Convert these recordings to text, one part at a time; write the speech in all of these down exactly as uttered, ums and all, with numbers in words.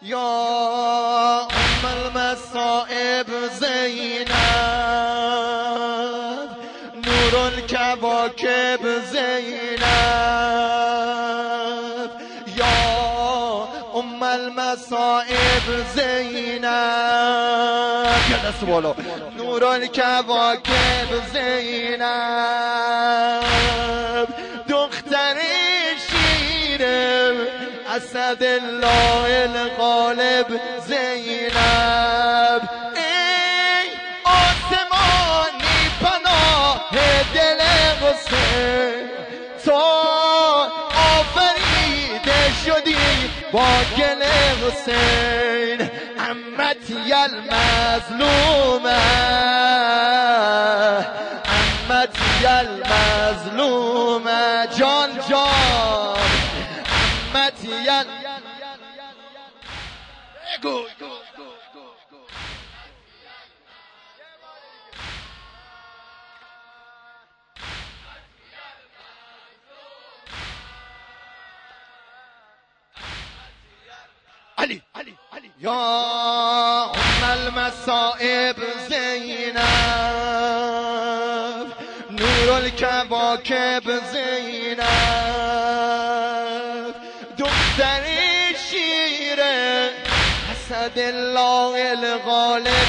یا ام المصائب زینب، نور الکواکب زینب، یا ام المصائب زینب، یا دست بالا، نور الکواکب زینب، دختر شیر اسد الله الغالب زینب، ای آسمانی پناه دل حسین، تو آفریده شدی با گل حسین، عمتی المظلومه، عمتی المظلومه، جان جان عمتی ال بگو علی علی علی یا ام المصائب زینب، نور الکواکب زینب، دختر شیر اسد الله الغالب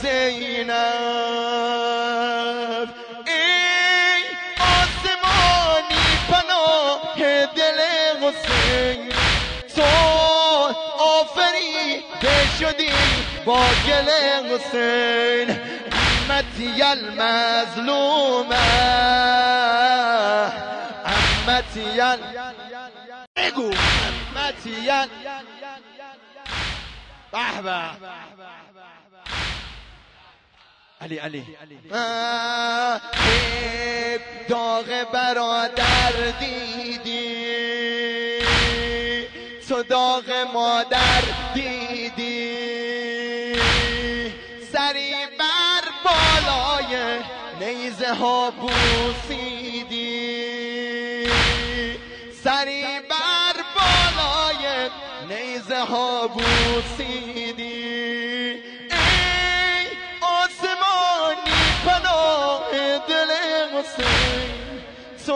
زینب، ای آسمانی پناه دل حسین، تو آفریده شدی با گل حسین، عمتی المظلومه، عمتی ال بگو عمتی ال به به علی علی داغ برادر دیدی، تو داغ مادر دیدی، سری بر بالای نیزه ها بوسیدی، سری بر بالای نیزه ها بوسیدی، ای آسمانی پناه دل حسین، تو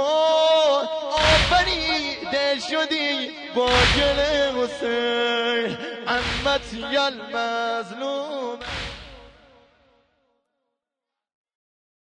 آفریده شدی با گل حسین، عمتی المظلوم.